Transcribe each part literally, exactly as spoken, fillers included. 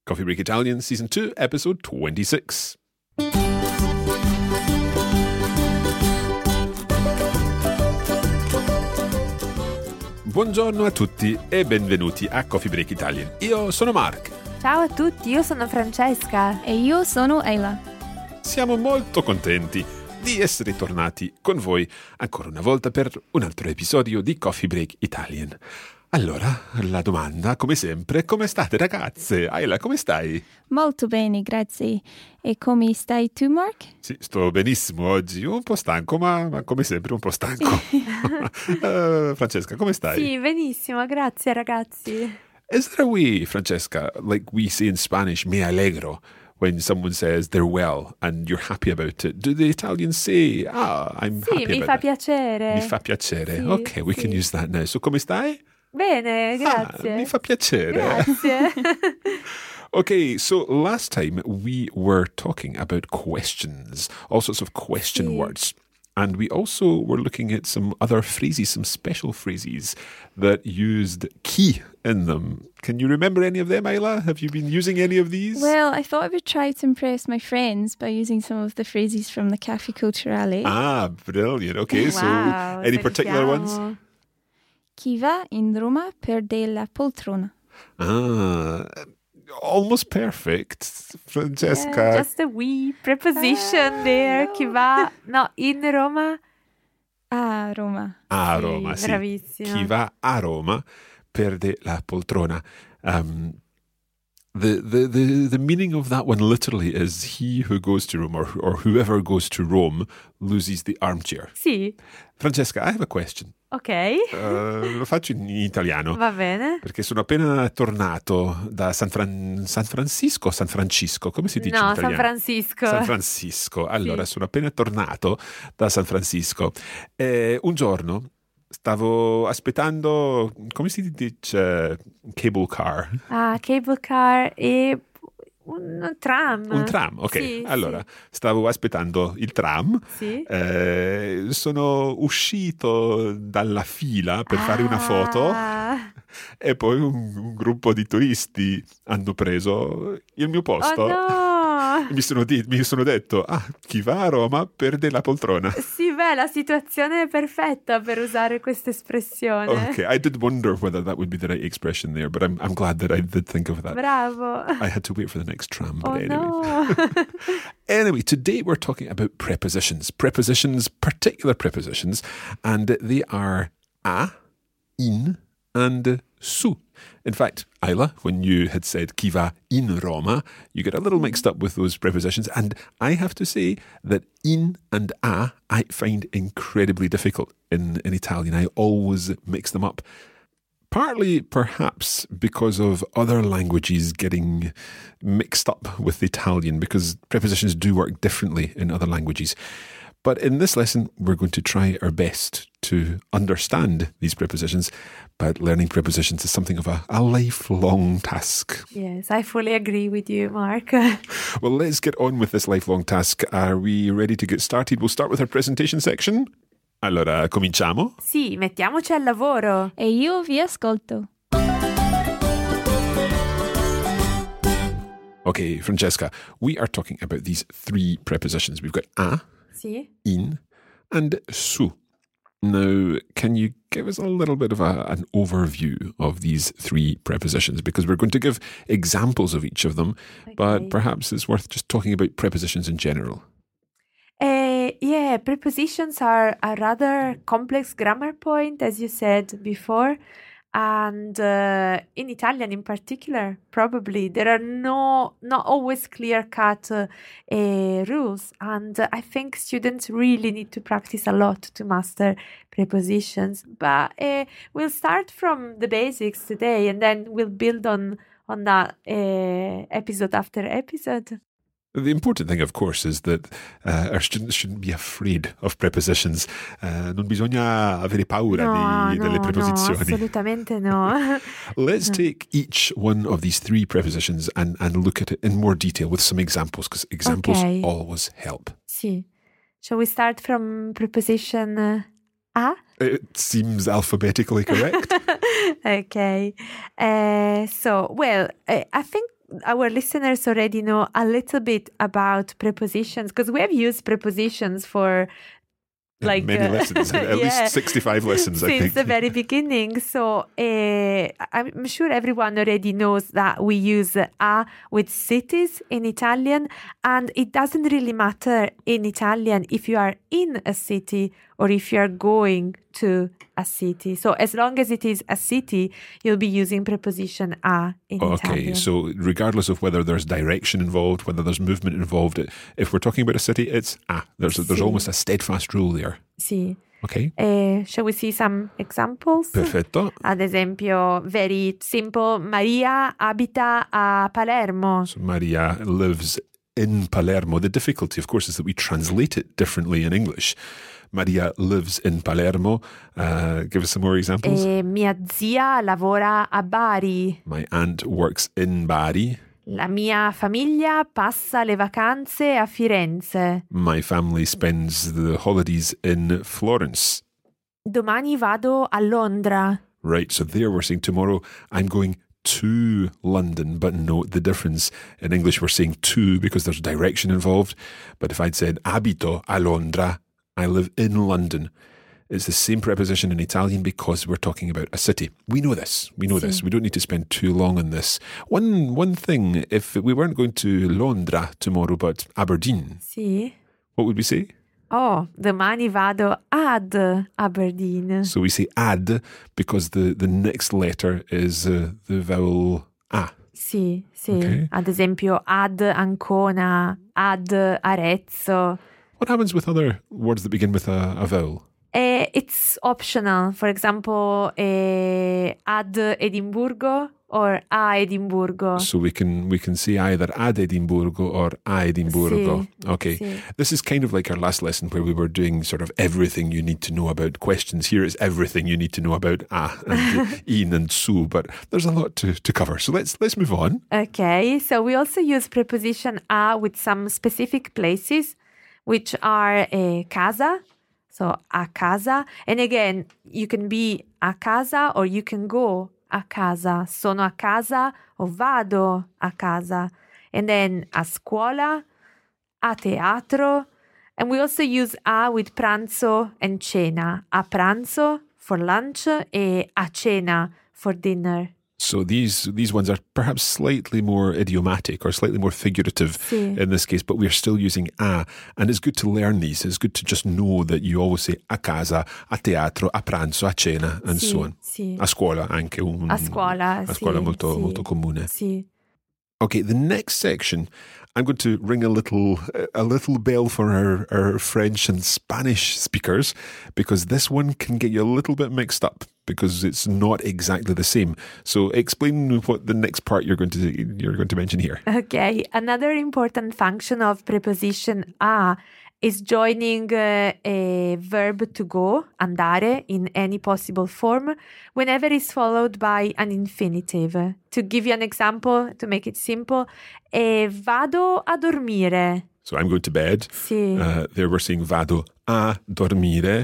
Coffee Break Italian, Season two, Episode twenty-six. Buongiorno a tutti e benvenuti a Coffee Break Italian. Io sono Mark. Ciao a tutti, io sono Francesca. E io sono Ayla. Siamo molto contenti di essere tornati con voi ancora una volta per un altro episodio di Coffee Break Italian. Allora, la domanda, come sempre, come state ragazze? Ayla, come stai? Molto bene, grazie. E come stai tu, Mark? Sì, sto benissimo oggi, un po' stanco, ma, ma come sempre un po' stanco. uh, Francesca, come stai? Sì, benissimo, grazie ragazzi. Is there a way, Francesca, like we say in Spanish, me alegro, when someone says they're well and you're happy about it? Do the Italians say, ah, I'm sì, happy about it? Sì, mi fa piacere. Mi fa piacere. Sì, ok, we sì. can use that now. So, come stai? Bene, grazie. Ah, mi fa piacere. Grazie. Okay, so last time we were talking about questions, all sorts of question Sì. words. And we also were looking at some other phrases, some special phrases that used chi in them. Can you remember any of them, Ayla? Have you been using any of these? Well, I thought I would try to impress my friends by using some of the phrases from the Caffè Culturale. Ah, brilliant. Okay, so Wow, any particular ones? sentiamo. Chi va in Roma perde la poltrona. Ah, almost perfect, Francesca. Yeah, just a wee preposition Ah, there. no. Chi va, no, in Roma. A Roma. A Sì, Roma, sì. bravissimo. Chi va a Roma perde la poltrona. Um, the, the, the, the meaning of that one literally is he who goes to Rome or, or whoever goes to Rome loses the armchair. Sì, Francesca, I have a question. ok, Uh, lo faccio in italiano. va bene. Perché sono appena tornato da San, Fran- San Francisco o San Francisco, come si dice in No, italiano? San Francisco. San Francisco. Allora, Sì. sono appena tornato da San Francisco. E un giorno stavo aspettando, come si dice, cable car? Ah, cable car e un tram. Un tram, ok. Sì, allora, stavo aspettando il tram. Sì. Eh, sono uscito dalla fila per fare una foto Ah. e poi un, un gruppo di turisti hanno preso il mio posto. Oh no! Mi sono, di- mi sono detto, ah, chi va a Roma perde la poltrona. Sì, beh, la situazione è perfetta per usare questa espressione. Okay, I did wonder whether that would be the right expression there, but I'm I'm glad that I did think of that. Bravo. I had to wait for the next tram, but Oh anyway. no! Anyway, today we're talking about prepositions. Prepositions, particular prepositions, and they are a, in, and su. In fact, Ayla, when you had said chi va in Roma, you get a little mixed up with those prepositions, and I have to say that in and a I find incredibly difficult in, in Italian. I always mix them up. Partly, perhaps, because of other languages getting mixed up with Italian, because prepositions do work differently in other languages. But in this lesson, we're going to try our best to understand these prepositions, but learning prepositions is something of a, a lifelong task. Yes, I fully agree with you, Mark. Well, let's get on with this lifelong task. Are we ready to get started? We'll start with our presentation section. Allora, cominciamo? Sì, mettiamoci al lavoro. E io vi ascolto. Okay, Francesca, we are talking about these three prepositions. We've got a, Sì? in, and su. Now, can you give us a little bit of a, an overview of these three prepositions? Because we're going to give examples of each of them, Okay. but perhaps it's worth just talking about prepositions in general. Uh, yeah, prepositions are a rather complex grammar point, as you said before. And uh, in Italian in particular, probably there are no not always clear-cut uh, uh, rules. And uh, I think students really need to practice a lot to master prepositions. But uh, we'll start from the basics today, and then we'll build on, on that uh, episode after episode. The important thing, of course, is that uh, our students shouldn't be afraid of prepositions. Uh, non bisogna avere paura No, di, no, delle no, preposizioni. assolutamente no. Let's take each one of these three prepositions and, and look at it in more detail with some examples, because examples Okay. always help. Sì. Shall we start from preposition uh, a? It seems alphabetically correct. Okay. Uh, so, well, uh, I think our listeners already know a little bit about prepositions, because we have used prepositions for like many uh, lessons, at yeah, least sixty-five lessons, I since think. the very beginning. So uh, I'm sure everyone already knows that we use a with cities in Italian, and it doesn't really matter in Italian if you are in a city or if you are going to a city. So as long as it is a city, you'll be using preposition a in Okay, Italian. so regardless of whether there's direction involved, whether there's movement involved, if we're talking about a city, it's ah. There's there's Sì. almost a steadfast rule there. Sì. Okay. Uh, shall we see some examples? Perfetto. Ad esempio, very simple, Maria abita a Palermo. So Maria lives in Palermo. The difficulty, of course, is that we translate it differently in English. Maria lives in Palermo. Uh, give us some more examples. E mia zia lavora a Bari. My aunt works in Bari. La mia famiglia passa le vacanze a Firenze. My family spends the holidays in Florence. Domani vado a Londra. Right, so there we're saying tomorrow I'm going to London, but note the difference. In English we're saying to because there's direction involved, but if I'd said abito a Londra, I live in London, it's the same preposition in Italian because we're talking about a city. We know this. We know Sì. this. We don't need to spend too long on this. One one thing, if we weren't going to Londra tomorrow, but Aberdeen, Sì. what would we say? Oh, domani vado ad Aberdeen. So we say ad because the, the next letter is uh, the vowel a. Sì, sì. Okay. Ad esempio, ad Ancona, ad Arezzo. What happens with other words that begin with a, a vowel? Uh, it's optional. For example, uh, ad Edimburgo or a Edimburgo. So we can we can say either ad Edimburgo or a Edimburgo. Sì, Okay. sì. This is kind of like our last lesson where we were doing sort of everything you need to know about questions. Here is everything you need to know about a and in and su, but there's a lot to, to cover. So let's let's move on. Okay, so we also use preposition a with some specific places, which are uh, casa, so a casa. And again, you can be a casa or you can go a casa. Sono a casa o vado a casa. And then a scuola, a teatro. And we also use a with pranzo and cena. A pranzo for lunch e a cena for dinner. So these these ones are perhaps slightly more idiomatic or slightly more figurative Sì. in this case, but we're still using a. And it's good to learn these. It's good to just know that you always say a casa, a teatro, a pranzo, a cena, and Sì, so on. sì. A scuola anche un, A scuola, a scuola sì, molto, sì. molto comune. Sì. Okay, the next section, I'm going to ring a little a little bell for our, our French and Spanish speakers because this one can get you a little bit mixed up because it's not exactly the same. So explain what the next part you're going to you're going to mention here. Okay, another important function of preposition a is joining uh, a verb to go, andare, in any possible form, whenever it's followed by an infinitive. To give you an example, to make it simple, eh, vado a dormire. So I'm going to bed. Sì. Uh, there we're saying vado a dormire.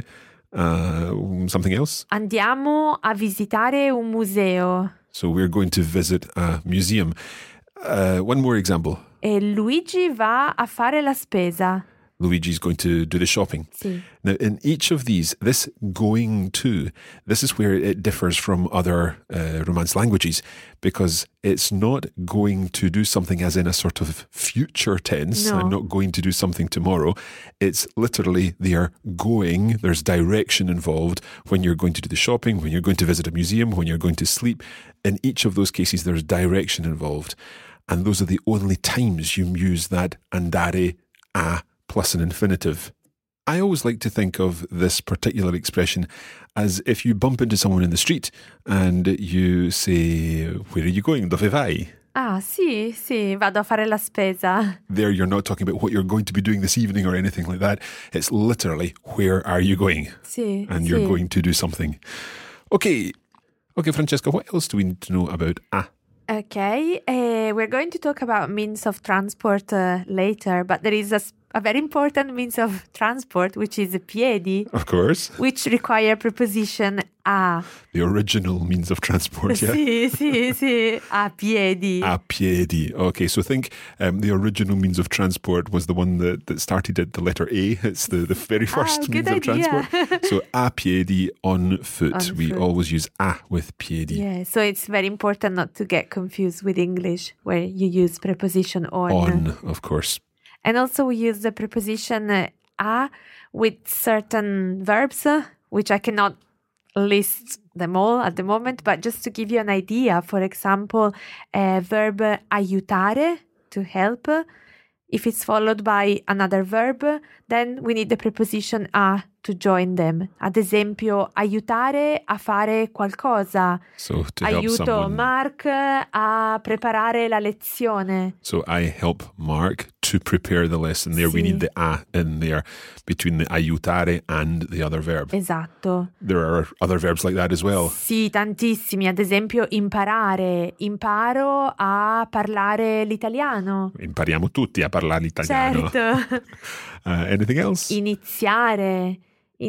Uh, something else? Andiamo a visitare un museo. So we're going to visit a museum. Uh, one more example. E Luigi va a fare la spesa. Luigi's going to do the shopping. Sì. Now, in each of these, this going to, this is where it differs from other uh, Romance languages because it's not going to do something as in a sort of future tense. No. I'm not going to do something tomorrow. It's literally they are going, there's direction involved when you're going to do the shopping, when you're going to visit a museum, when you're going to sleep. In each of those cases, there's direction involved. And those are the only times you use that andare a plus an infinitive. I always like to think of this particular expression as if you bump into someone in the street and you say, where are you going? Dove vai? Ah, sì, sì, vado a fare la spesa. There you're not talking about what you're going to be doing this evening or anything like that. It's literally, where are you going? Sì, And sì. you're going to do something. Okay. Okay, Francesca, what else do we need to know about a? Okay, uh, we're going to talk about means of transport uh, later, but there is a, sp- a very important means of transport, which is piedi, Of course. which require preposition a. The original means of transport, yeah? Sì, sì, sì, a piedi. A piedi. Okay, so think um, the original means of transport was the one that, that started at the letter A. It's the, the very first Ah, means good of idea. transport. So a piedi, on foot. On we foot. always use a with piedi. Yeah, so it's very important not to get confused with English, where you use preposition on. On, of course. And also we use the preposition uh, a with certain verbs, uh, which I cannot list them all at the moment, but just to give you an idea, for example, a verb aiutare, to help, if it's followed by another verb, then we need the preposition a to join them. Ad esempio, aiutare a fare qualcosa. So to help Aiuto someone. Mark a preparare la lezione. So I help Mark to prepare the lesson. There we Sì. need the a in there between the aiutare and the other verb. Esatto. There are other verbs like that as well. Sì, tantissimi. Ad esempio, imparare. Imparo a parlare l'italiano. Impariamo tutti a parlare l'italiano. Certo. Uh, anything else? Iniziare.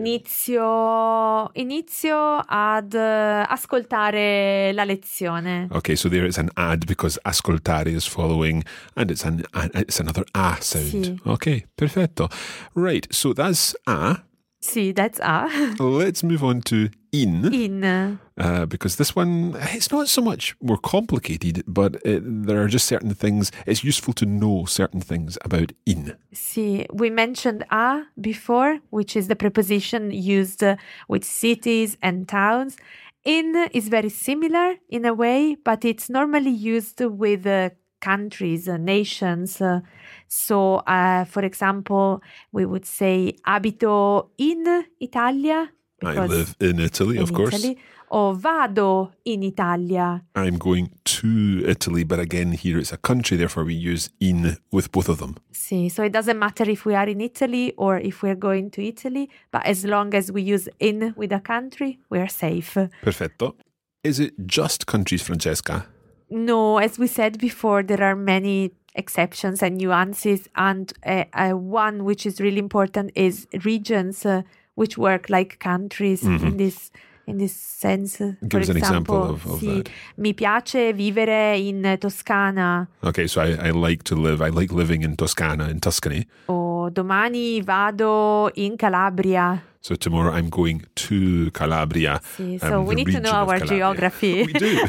Inizio, inizio ad eh, ascoltare la lezione. Okay, so there is an ad because ascoltare is following, and it's an, an it's another a sound. Sì. Okay, perfetto. Right, so that's a. Sì, that's a. Let's move on to in, In. uh, because this one, it's not so much more complicated, but it, there are just certain things. It's useful to know certain things about in. Sì, we mentioned a before, which is the preposition used uh, with cities and towns. In is very similar in a way, but it's normally used with uh, countries, uh, nations. Uh, so, uh, for example, we would say abito in Italia. I because live in Italy, in of course. Italy, or vado in Italia. I'm going to Italy, but again, here it's a country, therefore we use in with both of them. Sì, so it doesn't matter if we are in Italy or if we're going to Italy, but as long as we use in with a country, we're safe. Perfetto. Is it just countries, Francesca? No, as we said before, there are many exceptions and nuances, and uh, uh, one which is really important is regions, uh, which work like countries in this in this sense. Give For us an example example, of, of sì, that. mi piace vivere in Toscana. Okay, so I, I like to live, I like living in Toscana, in Tuscany. O domani vado in Calabria. So tomorrow I'm going to Calabria. Sì, so um, we the need to know region of our Calabria. geography. We do.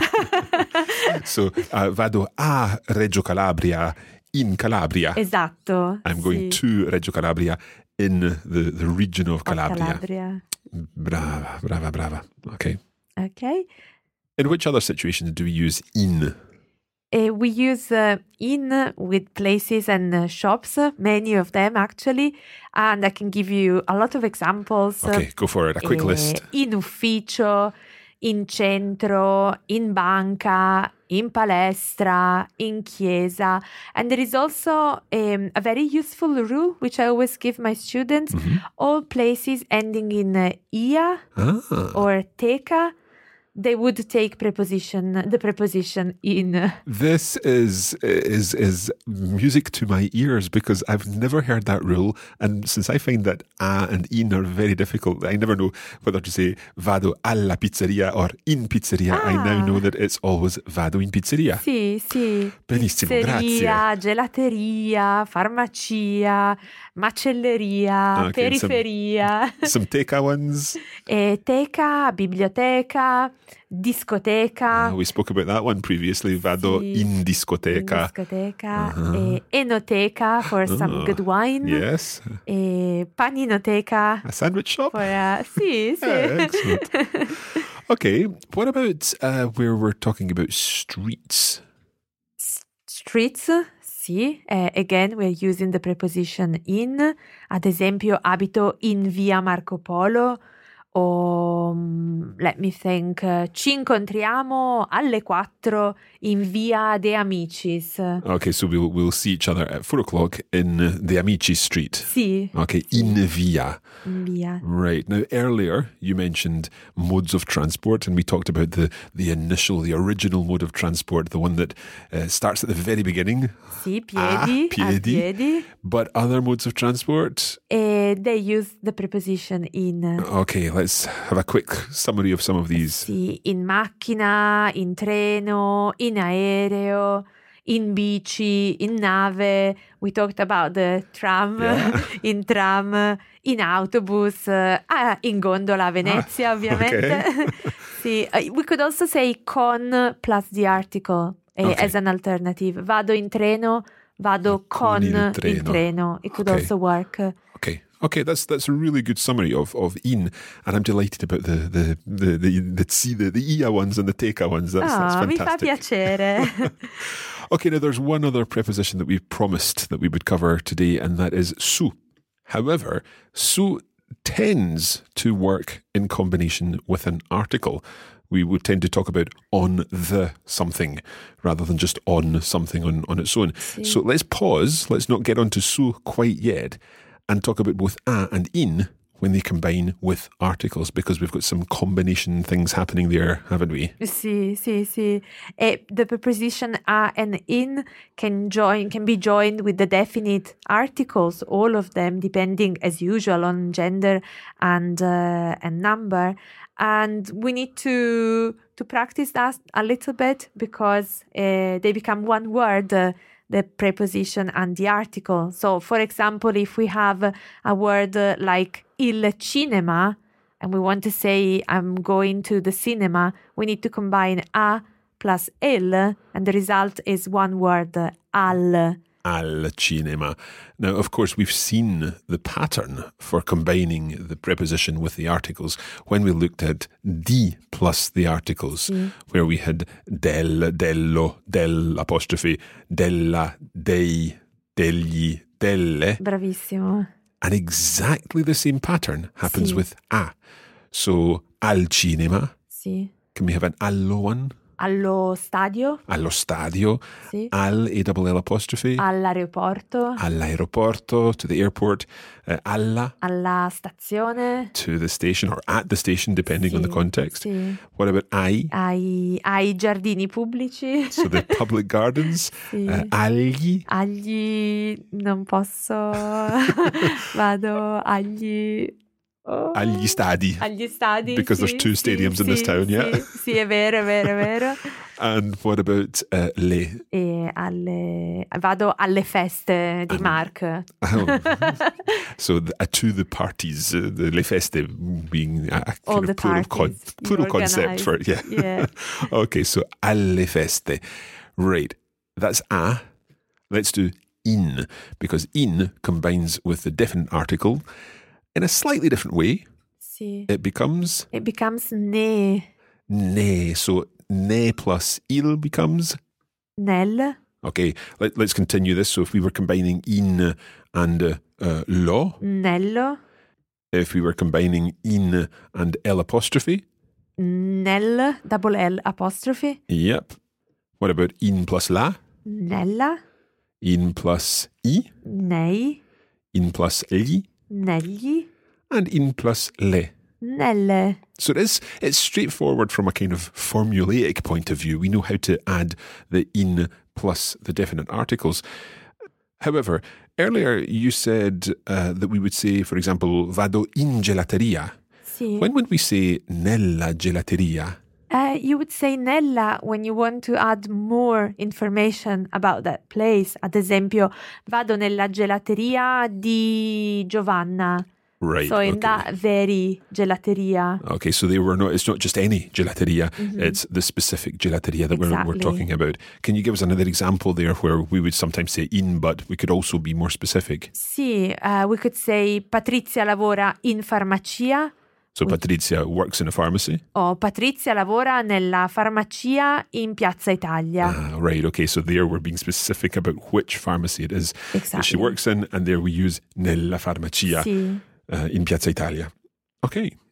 So uh, vado a Reggio Calabria in Calabria. Esatto. I'm going sì, to Reggio Calabria in the, the region of of Calabria. Calabria. Brava, brava, brava. Okay. Okay. In which other situations do we use in? Uh, we use uh, in with places and uh, shops, uh, many of them actually, and I can give you a lot of examples. Okay, go for it. A quick Eh, list. In ufficio, in centro, in banca, in palestra, in chiesa. And there is also um, a very useful rule which I always give my students. All places ending in uh, ia Ah. or teca, they would take preposition, the preposition in. This is is is music to my ears because I've never heard that rule, and since I find that a and in are very difficult, I never know whether to say vado alla pizzeria or in pizzeria. I now Ah. know that it's always vado in pizzeria. Sì, sì. Benissimo, Pizzeria, gelateria, farmacia, macelleria, Okay, some- periferia, Some teca ones. e teca, biblioteca, discoteca, Uh, we spoke about that one previously. Vado Sì. in discoteca. discoteca, e enoteca for some Ah, good wine, Yes. e paninoteca A sandwich shop. for uh, sì, sì. Yeah, excellent. Okay, what about uh, where we're talking about streets? Streets, sì, eh, again we're using the preposition in, ad esempio abito in via Marco Polo o um, let me think, uh, ci incontriamo alle quattro in via De Amicis. Okay, so we'll we'll see each other at four o'clock in uh, the Amici Street. Sì. Okay, in via. In via. Right. Now, earlier you mentioned modes of transport, and we talked about the, the initial, the original mode of transport, the one that uh, starts at the very beginning. Sì, piedi, ah, piedi. a piedi. But other modes of transport? E they use the preposition in. Okay, let's have a quick summary of some of these. Sì, in macchina, in treno, in aereo, in bici, in nave. We talked about the tram, Yeah. in tram, in autobus, uh, ah, in gondola a Venezia, Ah, ovviamente. okay. Sì, uh, we could also say con plus the article eh, Okay. as an alternative. Vado in treno, vado con, Con il il treno. treno. It could Okay. also work. Okay. Okay, that's that's a really good summary of, of in, and I'm delighted about the the the the the, the, the, the ia ones and the teka ones. That's, that's Ah, mi fa fantastic. piacere. Okay, now there's one other preposition that we promised that we would cover today, and that is su. However, su tends to work in combination with an article. We would tend to talk about on the something rather than just on something on, on its own. Sí. So let's pause, let's not get onto su quite yet, and talk about both a and in when they combine with articles, because we've got some combination things happening there, haven't we? Sì, sì, sì. E the preposition a and in can join can be joined with the definite articles, all of them, depending as usual on gender and uh, and number. And we need to to practice that a little bit because uh, they become one word. Uh, the preposition and the article. So, for example, if we have a word uh, like il cinema, and we want to say I'm going to the cinema, we need to combine a plus el, and the result is one word, uh, al. Al cinema. Now, of course, we've seen the pattern for combining the preposition with the articles when we looked at di plus the articles, Mm. where we had del, dello, del apostrophe, della, dei, degli, delle. Bravissimo. And exactly the same pattern happens Sì. with a. So, al cinema. Sì. Can we have an allo one? Allo stadio. Allo stadio. Sì. Al, A double L apostrophe. All'aeroporto. All'aeroporto, to the airport. Uh, alla, Alla stazione. to the station, or at the station, depending on the Sì, context. sì. What about ai? Ai, ai giardini pubblici. So the public gardens. Sì. Uh, agli. Agli non posso. Vado agli. Oh. Agli stadi. Agli stadi. Because sì, there's two sì, stadiums in sì, this town, yeah? Sì, sì, è vero, è vero, è vero. And what about uh, le? E alle, vado alle feste di Um, Mark. Oh. So the, uh, to the parties, uh, the le feste being a, a All kind the of plural, con- parties you plural concept organize. for it, yeah. Yeah. Okay, so alle feste. Right, that's a. Let's do in, because in combines with the definite article in a slightly different way. Sì. It becomes It becomes ne. ne. So ne plus il becomes. Nel. Okay, let, let's continue this. So if we were combining in and uh, uh, lo, Nello. if we were combining in and L apostrophe, Nel. Double L apostrophe. yep. What about in plus la? Nella. In plus i? Nei. In plus li? Negli. And in plus le. Nelle. So it is, it's straightforward from a kind of formulaic point of view. We know how to add the in plus the definite articles. However, earlier you said uh, that we would say, for example, vado in gelateria. Sì. When would we say nella gelateria? Uh, you would say nella when you want to add more information about that place. Ad esempio, vado nella gelateria di Giovanna. Right. So in okay. that very gelateria. Okay, so they were not. It's not just any gelateria. Mhm. It's the specific gelateria that we're, we're Exactly. talking about. Can you give us another example there where we would sometimes say in, but we could also be more specific? Sì, uh, we could say Patrizia lavora in farmacia. So We- Patrizia works in a pharmacy. O Patrizia lavora nella farmacia in Piazza Italia. Ah, right. Okay. So there we're being specific about which pharmacy it is that Exactly. she works in, and there we use nella farmacia Sì. uh, in Piazza Italia. Okay.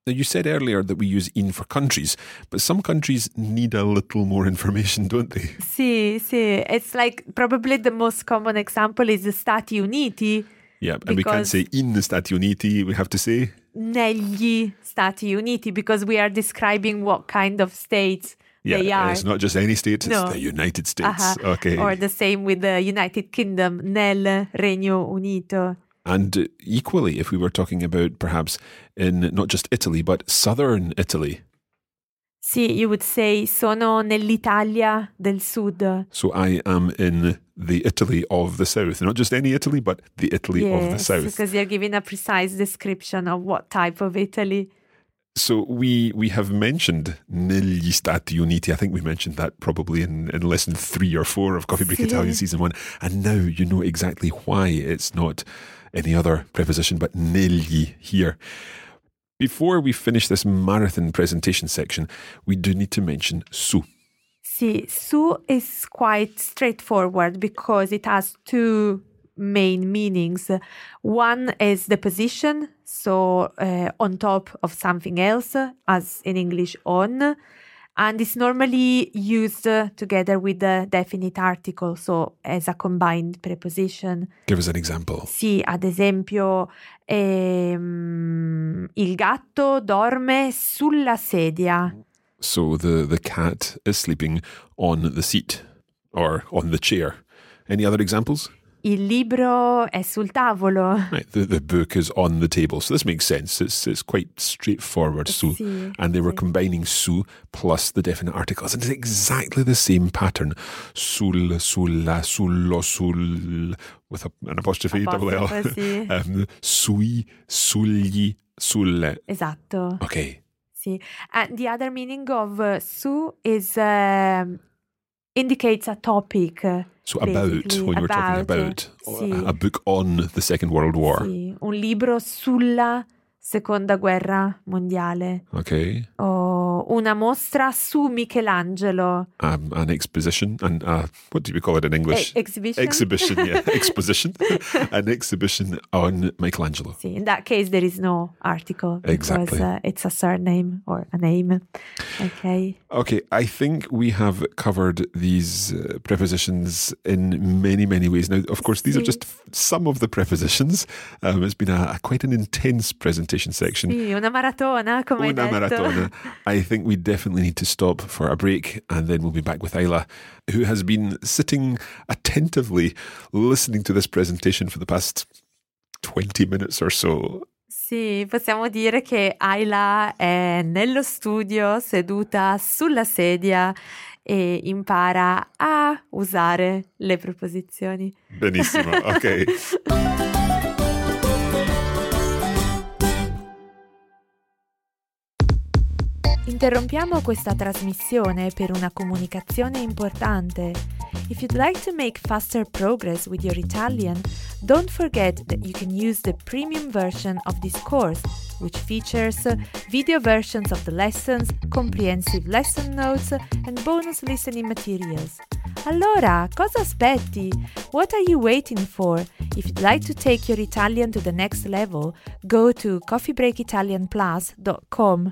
Now, you said earlier that we use in for countries, but some countries need a little more information, don't they? Sì, sì. It's like probably the most common example is the Stati Uniti. Yeah, and we can't say in the Stati Uniti, we have to say negli Stati Uniti, because we are describing what kind of states yeah, they are. It's not just any state, it's No. the United States. Uh-huh. Okay. Or the same with the United Kingdom, nel Regno Unito. And equally, if we were talking about perhaps in not just Italy, but southern Italy. Sì, you would say sono nell'Italia del Sud. So I am in the Italy of the south. Not just any Italy, but the Italy yes, of the south. because you're giving a precise description of what type of Italy. So we we have mentioned negli Stati Uniti. I think we mentioned that probably in, in lesson three or four of Coffee Break Sì. Italian season one. And now you know exactly why it's not any other preposition but negli here. Before we finish this marathon presentation section, we do need to mention su. Sì, su is quite straightforward because it has two main meanings. One is the position, so uh, on top of something else, as in English on, and it's normally used uh, together with the definite article, so as a combined preposition. Give us an example. Sì, ad esempio, ehm, il gatto dorme sulla sedia. So the, the cat is sleeping on the seat or on the chair. Any other examples? Il libro è sul tavolo. Right, the, the book is on the table. So this makes sense. It's it's quite straightforward. Su. Sì, And they were sì. combining su plus the definite articles. And it's exactly the same pattern. Sul, sulla, sullo, sul, with a, an apostrophe, double L. Apostrophe, sì. um, sui, sugli, sulle. Esatto. Okay. Sì. And the other meaning of uh, su is um, indicates a topic. So about, basically. when you're talking About, about sì. a, a book on the Second World War. Sì, un libro sulla Seconda Guerra Mondiale. Okay. O una mostra su Michelangelo. Um, an exposition, and uh, what do we call it in English? E- exhibition. Exhibition, yeah. Exposition. An exhibition on Michelangelo. Sì, in that case there is no article. Exactly. Because uh, it's a surname or a name. Okay. Okay, I think we have covered these uh, prepositions in many, many ways. Now, of course, these are Sì. just f- some of the prepositions. Um, it's been a, a quite an intense presentation section. Sì, una maratona, come hai Una detto. maratona. I think we definitely need to stop for a break, and then we'll be back with Ayla, who has been sitting attentively listening to this presentation for the past twenty minutes or so. Sì, possiamo dire che Ayla è nello studio seduta sulla sedia e impara a usare le preposizioni. Benissimo, ok. Interrompiamo questa trasmissione per una comunicazione importante. If you'd like to make faster progress with your Italian, don't forget that you can use the premium version of this course, which features video versions of the lessons, comprehensive lesson notes, and bonus listening materials. Allora, cosa aspetti? What are you waiting for? If you'd like to take your Italian to the next level, go to coffee break italian plus dot com.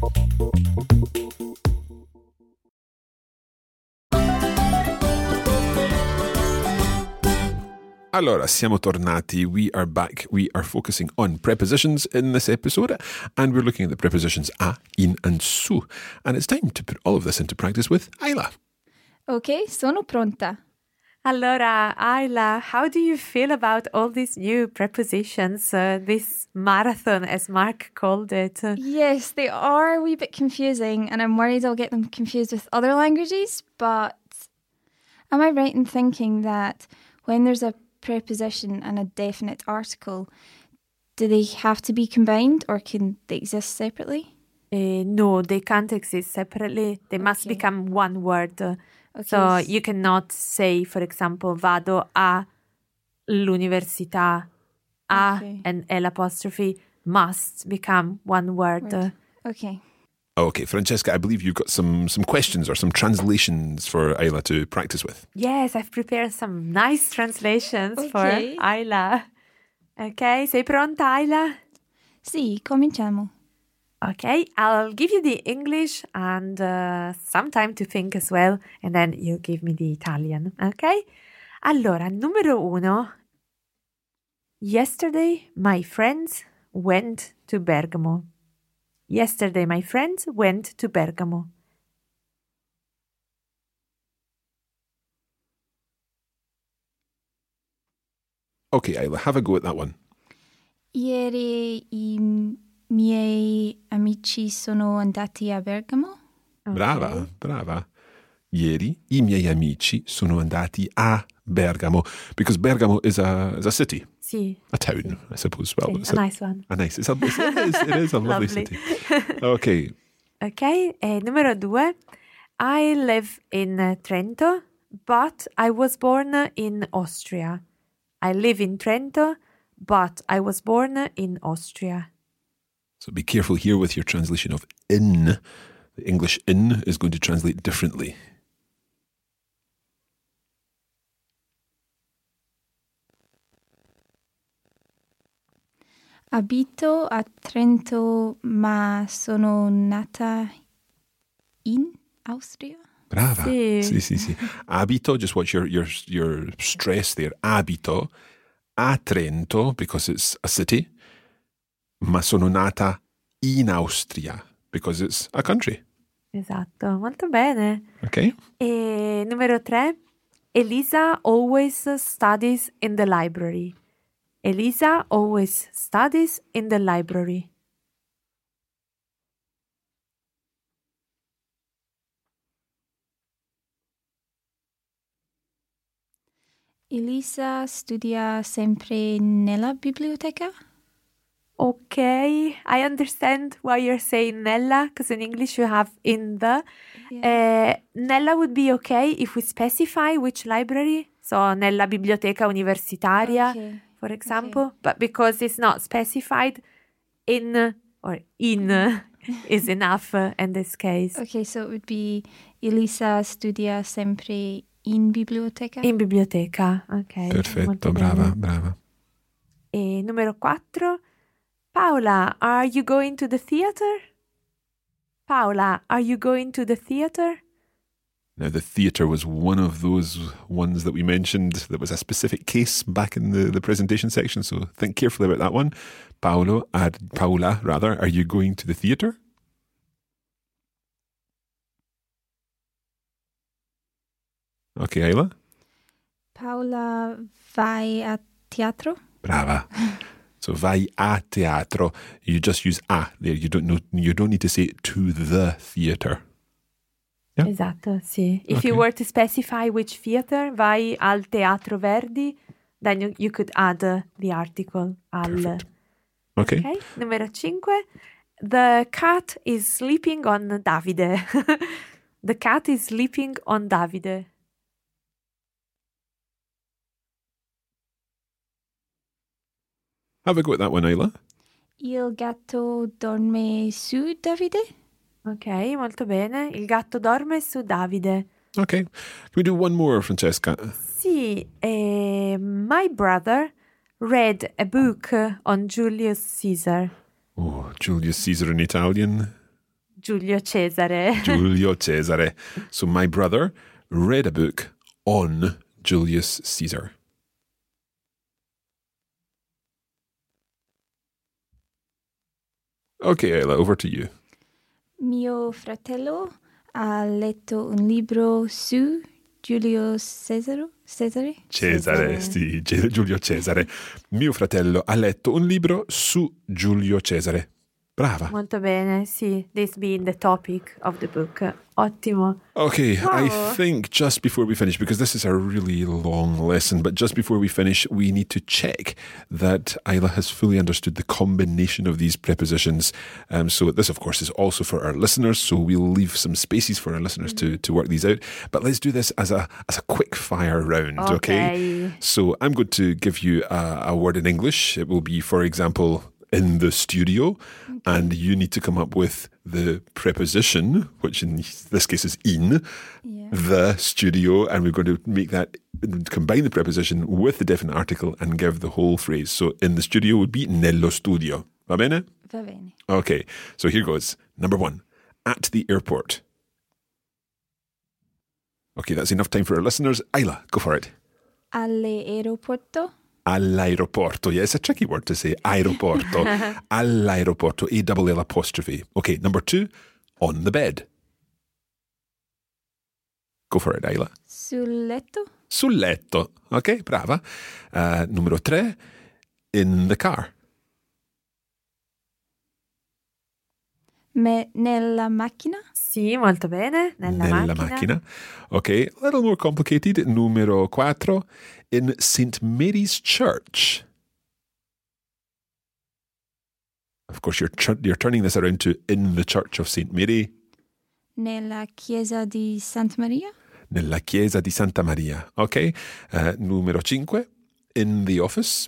Allora, siamo tornati. We are back. We are focusing on prepositions in this episode, and we're looking at the prepositions a, in, and su. And it's time to put all of this into practice with Ayla. Ok, sono pronta. Allora, Ayla, how do you feel about all these new prepositions, uh, this marathon, as Mark called it? Yes, they are a wee bit confusing, and I'm worried I'll get them confused with other languages, but am I right in thinking that when there's a preposition and a definite article, do they have to be combined or can they exist separately? Uh, no, they can't exist separately. They must Okay. become one word. Okay. So you cannot say, for example, vado a l'università. A Okay. and L apostrophe must become one word. Word. Okay. Okay, Francesca, I believe you've got some, some questions or some translations for Ayla to practice with. Yes, I've prepared some nice translations Okay. for Ayla. Ok, sei pronta, Ayla? Sì, cominciamo. Okay, I'll give you the English and uh, some time to think as well, and then you give me the Italian, okay? Allora, numero uno. Yesterday, my friends went to Bergamo. Yesterday, my friends went to Bergamo. Okay, Ayla, have a go at that one. Ieri i miei amici sono andati a Bergamo. Brava, brava. Ieri i miei amici sono andati a Bergamo, because Bergamo is a is a city, Sì. a town, I suppose. Well, Sì, it's a nice one. a nice. It's a, it's, it, is, it is a lovely, Lovely. city. Okay, Ok, e numero due. I live in uh, Trento, but I was born in Austria. I live in Trento, but I was born in Austria. so be careful here with your translation of in. The English in is going to translate differently. Abito a Trento, ma sono nata in Austria. Brava. Sì. Sì, sì, sì. Abito, just watch your, your, your stress there. Abito a Trento, because it's a city. Ma sono nata in Austria, because it's a country. Esatto, molto bene. Okay? E numero tre. Elisa always studies in the library. Elisa always studies in the library. Elisa studia sempre nella biblioteca. Okay, I understand why you're saying nella, because in English you have in the. Uh, nella would be okay if we specify which library. So, nella biblioteca universitaria, Okay, for example. But because it's not specified, in or in is enough uh, in this case. Okay, so it would be Elisa studia sempre in biblioteca. In biblioteca, ok. Perfetto, molto brava, bene. brava. E numero quattro. Paola, are you going to the theater? Paola, are you going to the theater? Now, the theatre was one of those ones that we mentioned that was a specific case back in the, the presentation section, so think carefully about that one. Paolo, uh, Paola, rather, are you going to the theatre? Okay, Ayla? Paola vai a teatro. Brava. So vai a teatro. You just use a there. You don't know. You don't need to say to the theatre. Yeah. Esatto, sì. If Okay. you were to specify which theater, vai al Teatro Verdi, then you, you could add uh, the article al. Perfect. Okay. Okay. Numero cinque. The cat is sleeping on Davide. The cat is sleeping on Davide. Have a go at that one, Ayla. Il gatto dorme su Davide. Ok, molto bene. Il gatto dorme su Davide. Okay. Can we do one more, Francesca? Sì, eh, my brother read a book on Julius Caesar. Oh, Julius Caesar in Italian. Giulio Cesare. Giulio Cesare. So my brother read a book on Julius Caesar. Okay, Ayla, over to you. Mio fratello ha letto un libro su Giulio Cesare. Cesare? Cesare, sì, Ge- Giulio Cesare. Mio fratello ha letto un libro su Giulio Cesare. Brava. Molto bene, sì. This being the topic of the book. Ottimo. Okay, I Wow. think just before we finish, because this is a really long lesson, but just before we finish, we need to check that Ayla has fully understood the combination of these prepositions. Um, so this, of course, is also for our listeners, so we'll leave some spaces for our listeners to, to work these out. But let's do this as a as a quick fire round, okay? Okay. So I'm going to give you a, a word in English. It will be, for example, in the studio, and you need to come up with the preposition, which in this case is in, Yeah. the studio, and we're going to make that, combine the preposition with the definite article and give the whole phrase. So in the studio would be nello studio. Va bene? Va bene. Okay, so here goes. Number one, at the airport. Okay, that's enough time for our listeners. Ayla, go for it. All'aeroporto. All'aeroporto. Yeah, it's a tricky word to say. Aeroporto. All'aeroporto. A double L apostrophe. Okay, number two, on the bed. Go for it, Ayla. Sul letto. Sul letto. Okay, brava. Uh, numero tre, in the car. Me nella macchina. Sì, molto bene. Nella, Nella macchina. macchina. Okay, a little more complicated. Numero quattro, in Saint Mary's Church. Of course, you're tr- you're turning this around to in the Church of Saint Mary. Nella chiesa di Santa Maria. Nella chiesa di Santa Maria. Okay. Uh, numero cinque, in the office.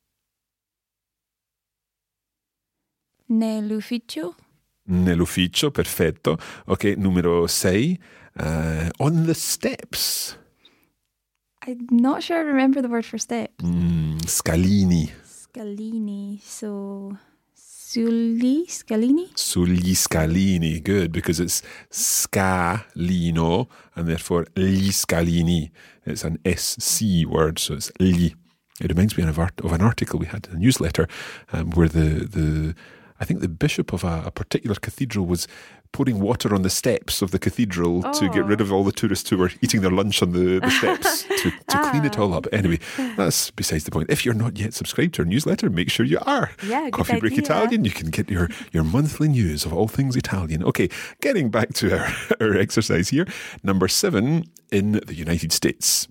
Nell'ufficio. Nell'ufficio, perfetto. Ok, numero sei, uh, on the steps. I'm not sure I remember the word for steps. Mm, scalini. Scalini. So, sugli scalini? Sugli scalini. Good, because it's scalino, and therefore gli scalini. It's an S C word, so it's gli. It reminds me of, art- of an article we had in a newsletter um, where the... the I think the bishop of a, a particular cathedral was pouring water on the steps of the cathedral oh. to get rid of all the tourists who were eating their lunch on the, the steps to, to ah. clean it all up. Anyway, that's besides the point. If you're not yet subscribed to our newsletter, make sure you are. Yeah, Coffee Break idea. Italian. You can get your, your monthly news of all things Italian. Okay, getting back to our, our exercise here. Number seven, in the United States.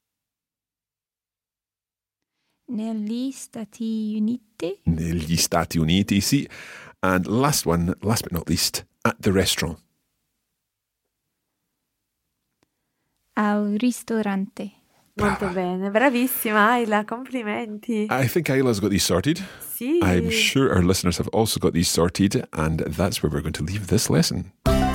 Negli Stati Uniti. Negli Stati Uniti, sì. And last one, last but not least, at the restaurant. Al ristorante. Molto Brava. bene, bravissima Ayla, complimenti. I think Ayla's got these sorted. Sì. I'm sure our listeners have also got these sorted, and that's where we're going to leave this lesson.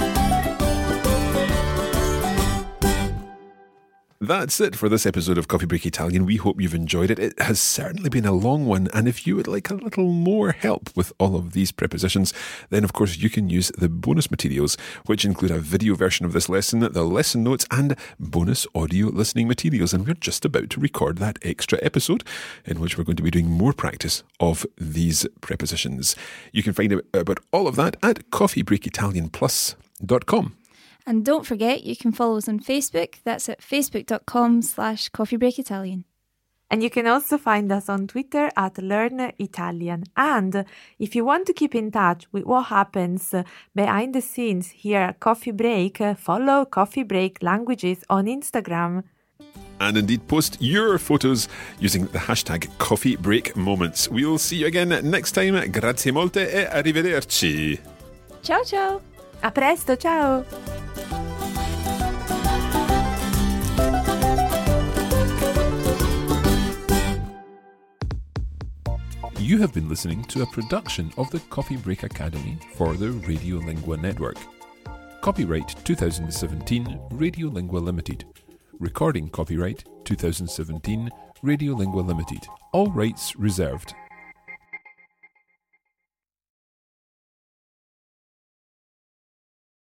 That's it for this episode of Coffee Break Italian. We hope you've enjoyed it. It has certainly been a long one, and if you would like a little more help with all of these prepositions, then of course you can use the bonus materials, which include a video version of this lesson, the lesson notes, and bonus audio listening materials. And we're just about to record that extra episode in which we're going to be doing more practice of these prepositions. You can find out about all of that at coffee break italian plus dot com. And don't forget, you can follow us on Facebook. That's at facebook.com slash coffeebreakitalian. And you can also find us on Twitter at Learn Italian. And if you want to keep in touch with what happens behind the scenes here at Coffee Break, follow Coffee Break Languages on Instagram. And indeed post your photos using the hashtag Coffee Break Moments. We'll see you again next time. Grazie molte e arrivederci. Ciao ciao. A presto, ciao. You have been listening to a production of the Coffee Break Academy for the Radiolingua Network. Copyright twenty seventeen Radiolingua Limited. Recording copyright twenty seventeen Radiolingua Limited. All rights reserved.